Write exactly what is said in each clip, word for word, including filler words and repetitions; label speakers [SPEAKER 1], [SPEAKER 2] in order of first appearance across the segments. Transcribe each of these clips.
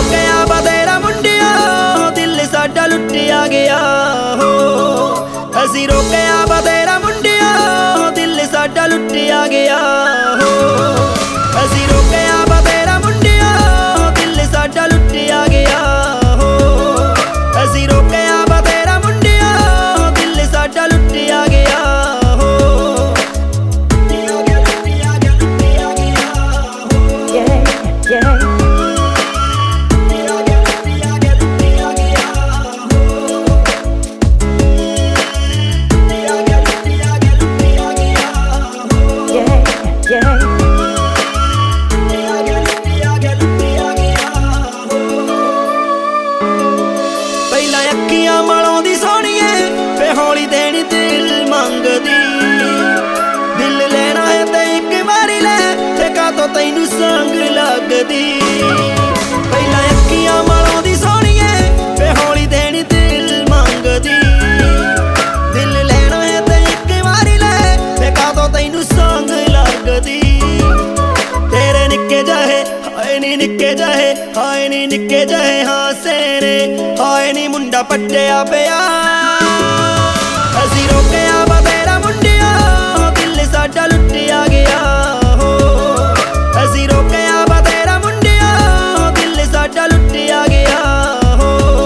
[SPEAKER 1] रोकया बतेरा मुंडिया दिल साडा लुटिया गया हो। असी रोकया बतेरा मुंडिया दिल साडा लुटिया गया हो। असी रोकया बतेरा मुंडिया दिल साडा लुटिया गया हो। असी रोकया बतेरा मुंडिया दिल साडा लुटिया गया हो।
[SPEAKER 2] Yeah, yeah.
[SPEAKER 1] पहला अखियां मलाउंदी सोहणीए फे हौली देनी दिल मंगदी। दिल लेना है ते इक वारी ले ते कातों तैनू संग लगदी। पहला अखियां मलाउंदी सोहणीए फे हौली देनी दिल मंगदी। दिल लेना है ते इक वारी ले ते कातों तैनू संग लगदी। तेरे निक्के जाहे हाय नी निक्के जाहे हाय नी निक्के जाहे हासे ने हाय नी मुंडा पट्टिया पिया। असी रोकया बतेरा मुंडिया दिल साडा लुटिया गया हो। असी रोकया बतेरा मुंडिया दिल साडा लुटिया गया हो।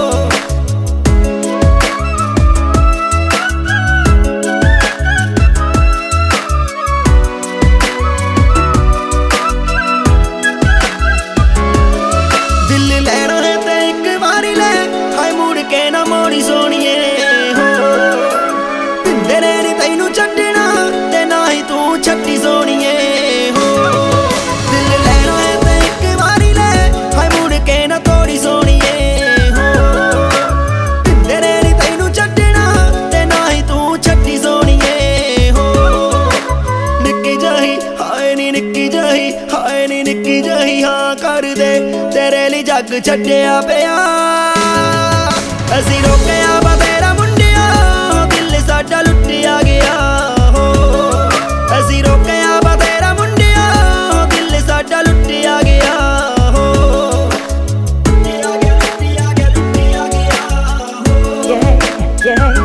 [SPEAKER 1] दिल लेना है ते इक वारी ले हाय मुड़ के ना मोड़ी सोहणीए हो। तेरे नी तैनू छड्डना ते ना ही तू छड्डी सोहणीए हो। दिल लेना है ते इक वारी ले हाय मुड़ के ना तोड़ी सोहणीए हो। तेरे नी तैनू छड्डना ते ना ही तू छड्डी सोहणीए हो। निक्की जाही हाय नी निक्की जाही हाय नी निक्की जाही हाँ कर दे तेरे लिए जग छड्डिया पिया। असी रोकया बतेरा मुंडिया दिल साडा लुटिया गया हो। असी रोकया बतेरा मुंडिया दिल साडा लुटिया गया हो।
[SPEAKER 2] Yeah, yeah.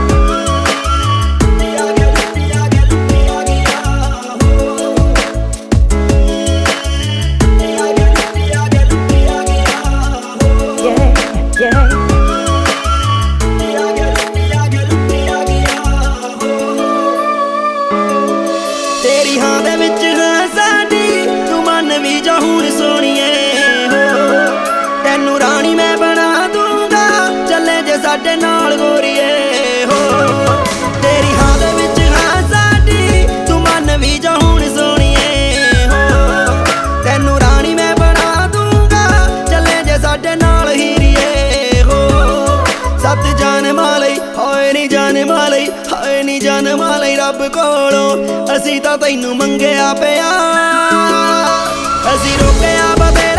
[SPEAKER 1] तेरी हां दे विच हां साडी तू मन भी जा हुण सोहणीए हो। तैनू रानी मैं बना दूंगा चले जे साडे नाल गोरीए हो। तेरी हां दे विच हां साडी तू मन भी जा हुण सोहणीए हो। तैनू रानी मैं बना दूंगा चले जे साडे नाल हीरीए हो। सत जान मालई हाय नी जान मालई हाय नी जान मालई रब कोलों असी तां तैनू मंगिया पिया। असी रोकया बते